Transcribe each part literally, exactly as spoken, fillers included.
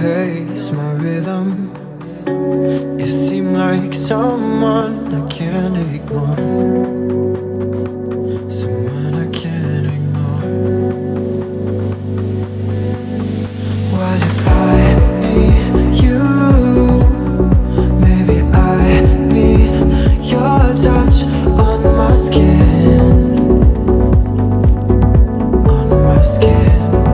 pace, my rhythm. You seem like someone I can't ignore, someone I can't ignore. What if I need you? Maybe I need your touch on my skin, on my skin.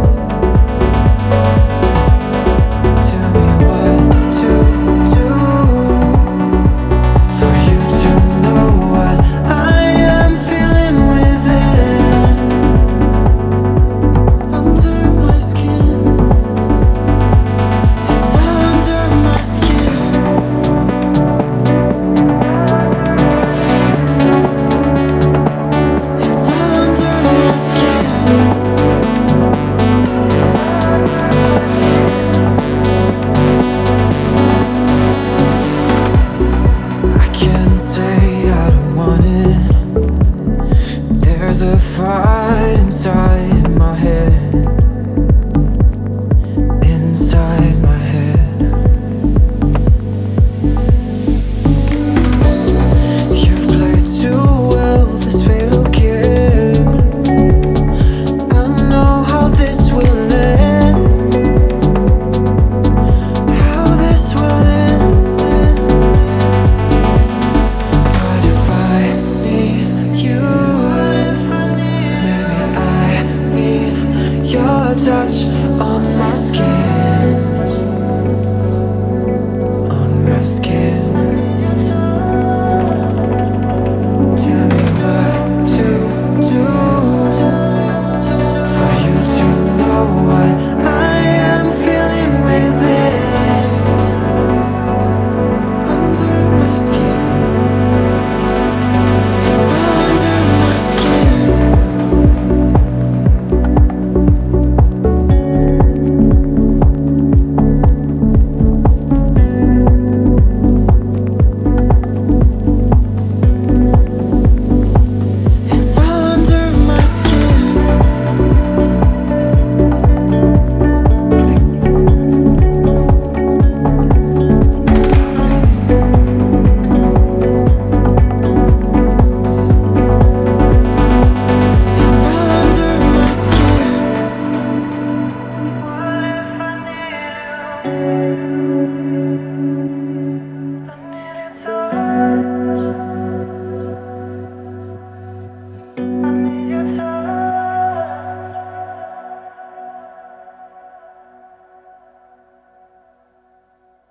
There's a fight inside my head, inside my head. You've played too well this fatal game. I know how this will end, how this will end. What if I need you? Your touch